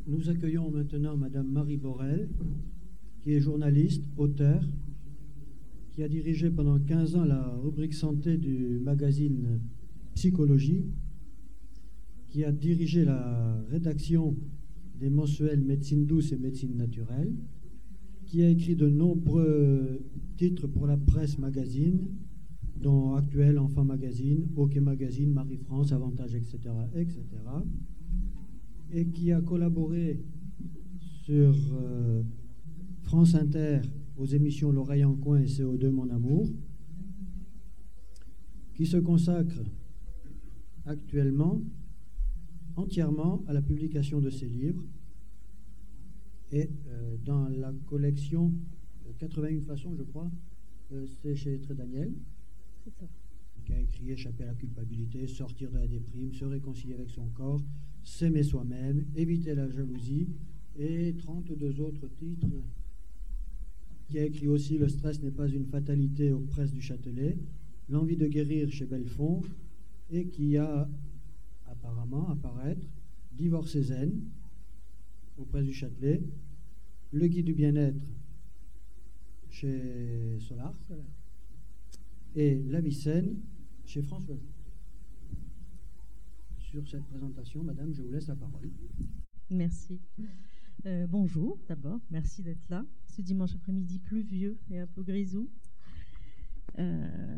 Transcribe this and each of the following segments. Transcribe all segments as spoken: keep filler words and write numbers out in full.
Nous accueillons maintenant Madame Marie Borel, qui est journaliste, auteure, qui a dirigé pendant quinze ans la rubrique santé du magazine Psychologie, qui a dirigé la rédaction des mensuels Médecine douce et Médecine naturelle, qui a écrit de nombreux titres pour la presse magazine, dont Actuel, Enfant Magazine, OK Magazine, Marie-France, Avantage, et cetera, et cetera, et qui a collaboré sur euh, France Inter aux émissions L'Oreille en coin et C O deux Mon Amour, qui se consacre actuellement entièrement à la publication de ses livres et euh, dans la collection euh, quatre-vingt-une façons, je crois, euh, c'est chez Très Daniel, c'est ça, qui a écrit Échapper à la culpabilité, Sortir de la déprime, Se réconcilier avec son corps, S'aimer soi-même, Éviter la jalousie, et trente-deux autres titres, qui a écrit aussi Le stress n'est pas une fatalité aux presses du Châtelet, L'envie de guérir chez Belfond, et qui a apparemment apparaître Divorce et zen aux presses du Châtelet, Le guide du bien-être chez Solar, et La vie saine chez François. Sur cette présentation, Madame, je vous laisse la parole. Merci. Euh, bonjour, d'abord. Merci d'être là. Ce dimanche après-midi pluvieux et un peu grisou. Euh,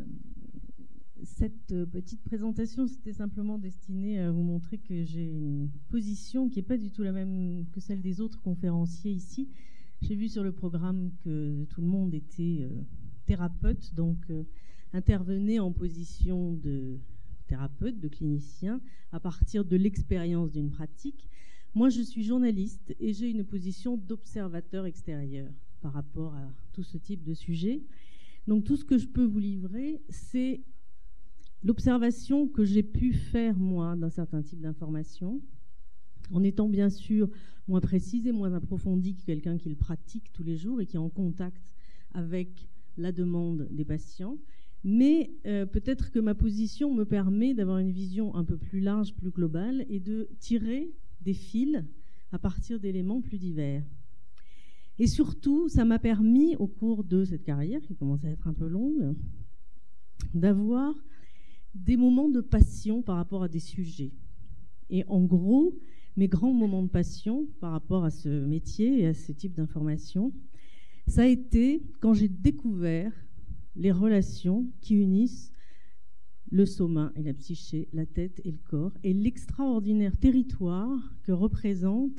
cette petite présentation, c'était simplement destiné à vous montrer que j'ai une position qui n'est pas du tout la même que celle des autres conférenciers ici. J'ai vu sur le programme que tout le monde était euh, thérapeute, donc euh, intervenait en position de thérapeute, de clinicien, à partir de l'expérience d'une pratique. Moi, je suis journaliste et j'ai une position d'observateur extérieur par rapport à tout ce type de sujet. Donc, tout ce que je peux vous livrer, c'est l'observation que j'ai pu faire, moi, d'un certain type d'information, en étant bien sûr moins précise et moins approfondie que quelqu'un qui le pratique tous les jours et qui est en contact avec la demande des patients. Mais euh, peut-être que ma position me permet d'avoir une vision un peu plus large, plus globale, et de tirer des fils à partir d'éléments plus divers. Et surtout, ça m'a permis, au cours de cette carrière, qui commence à être un peu longue, d'avoir des moments de passion par rapport à des sujets. Et en gros, mes grands moments de passion par rapport à ce métier et à ce type d'information, ça a été quand j'ai découvert les relations qui unissent le soma et la psyché, la tête et le corps, et l'extraordinaire territoire que représente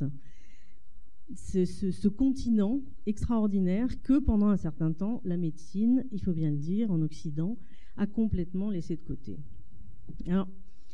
ce, ce, ce continent extraordinaire que, pendant un certain temps, la médecine, il faut bien le dire, en Occident, a complètement laissé de côté. Alors,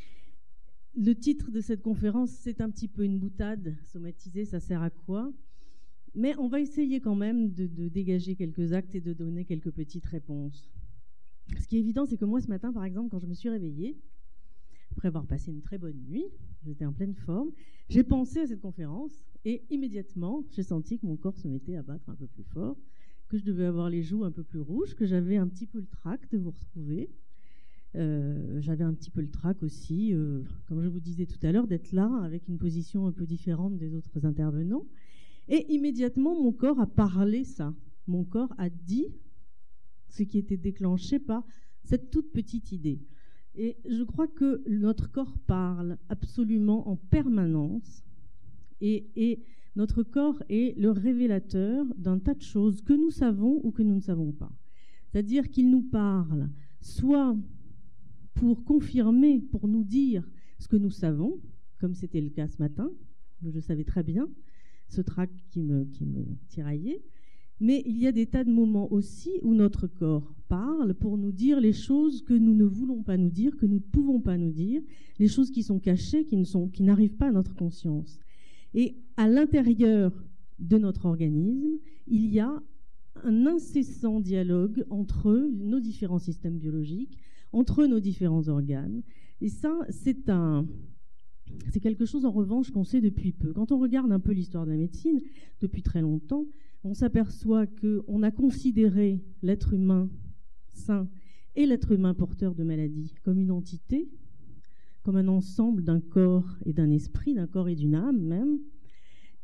le titre de cette conférence, c'est un petit peu une boutade somatisée, ça sert à quoi ? Mais on va essayer quand même de, de dégager quelques actes et de donner quelques petites réponses. Ce qui est évident, c'est que moi, ce matin, par exemple, quand je me suis réveillée, après avoir passé une très bonne nuit, j'étais en pleine forme, j'ai pensé à cette conférence et immédiatement, j'ai senti que mon corps se mettait à battre un peu plus fort, que je devais avoir les joues un peu plus rouges, que j'avais un petit peu le trac de vous retrouver. Euh, j'avais un petit peu le trac aussi, euh, comme je vous disais tout à l'heure, d'être là avec une position un peu différente des autres intervenants. Et immédiatement, mon corps a parlé ça. Mon corps a dit ce qui était déclenché par cette toute petite idée. Et je crois que notre corps parle absolument en permanence. Et, et notre corps est le révélateur d'un tas de choses que nous savons ou que nous ne savons pas. C'est-à-dire qu'il nous parle soit pour confirmer, pour nous dire ce que nous savons, comme c'était le cas ce matin, je le savais très bien, ce trac qui me, qui me tiraillait. Mais il y a des tas de moments aussi où notre corps parle pour nous dire les choses que nous ne voulons pas nous dire, que nous ne pouvons pas nous dire, les choses qui sont cachées, qui ne sont, qui n'arrivent pas à notre conscience. Et à l'intérieur de notre organisme, il y a un incessant dialogue entre nos différents systèmes biologiques, entre nos différents organes. Et ça, c'est un... C'est quelque chose, en revanche, qu'on sait depuis peu. Quand on regarde un peu l'histoire de la médecine, depuis très longtemps, on s'aperçoit qu'on a considéré l'être humain sain et l'être humain porteur de maladies comme une entité, comme un ensemble d'un corps et d'un esprit, d'un corps et d'une âme même.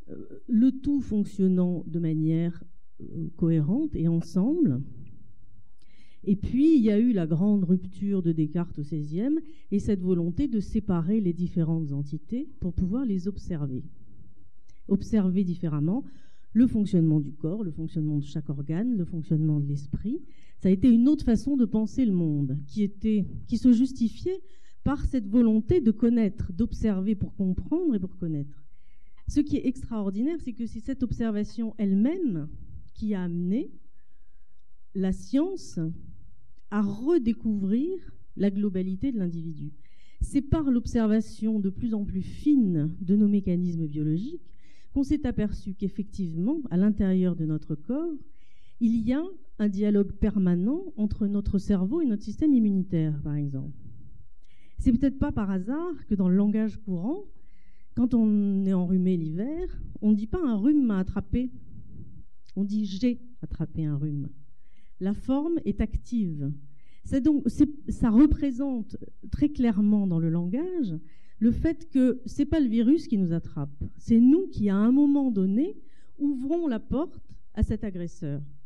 le tout fonctionnant de manière euh, cohérente et ensemble. Et puis, il y a eu la grande rupture de Descartes au seizième et cette volonté de séparer les différentes entités pour pouvoir les observer. Observer différemment le fonctionnement du corps, le fonctionnement de chaque organe, le fonctionnement de l'esprit. Ça a été une autre façon de penser le monde qui, était, qui se justifiait par cette volonté de connaître, d'observer pour comprendre et pour connaître. Ce qui est extraordinaire, c'est que c'est cette observation elle-même qui a amené la science à redécouvrir la globalité de l'individu. C'est par l'observation de plus en plus fine de nos mécanismes biologiques qu'on s'est aperçu qu'effectivement, à l'intérieur de notre corps, il y a un dialogue permanent entre notre cerveau et notre système immunitaire, par exemple. C'est peut-être pas par hasard que dans le langage courant, quand on est enrhumé l'hiver, on ne dit pas « un rhume m'a attrapé », on dit « j'ai attrapé un rhume ». La forme est active. C'est donc, c'est, ça représente très clairement dans le langage le fait que ce n'est pas le virus qui nous attrape, c'est nous qui, à un moment donné, ouvrons la porte à cet agresseur.